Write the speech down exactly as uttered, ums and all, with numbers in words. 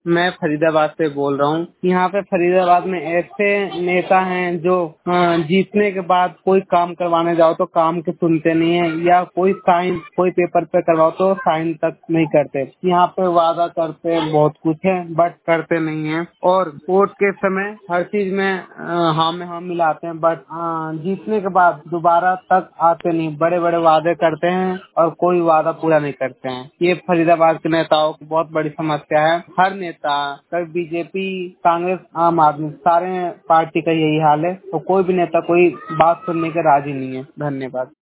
मैं फरीदाबाद से बोल रहा हूँ। यहाँ पे फरीदाबाद में ऐसे नेता हैं जो अ, जीतने के बाद कोई काम करवाने जाओ तो काम के सुनते नहीं है, या कोई साइन कोई पेपर पे करवाओ तो साइन तक नहीं करते। यहाँ पे वादा करते हैं बहुत कुछ है बट करते नहीं है, और वोट के समय हर चीज में अ, हाँ में हाँ मिलाते हैं बट जीतने के बाद दोबारा तक आते नहीं। बड़े बड़े वादे करते हैं और कोई वादा पूरा नहीं करते हैं। ये फरीदाबाद के नेताओं की बहुत बड़ी समस्या है। हर नेता, कभी बीजेपी, कांग्रेस, आम आदमी, सारे पार्टी का यही हाल है, तो कोई भी नेता कोई बात सुनने के राजी नहीं है। धन्यवाद।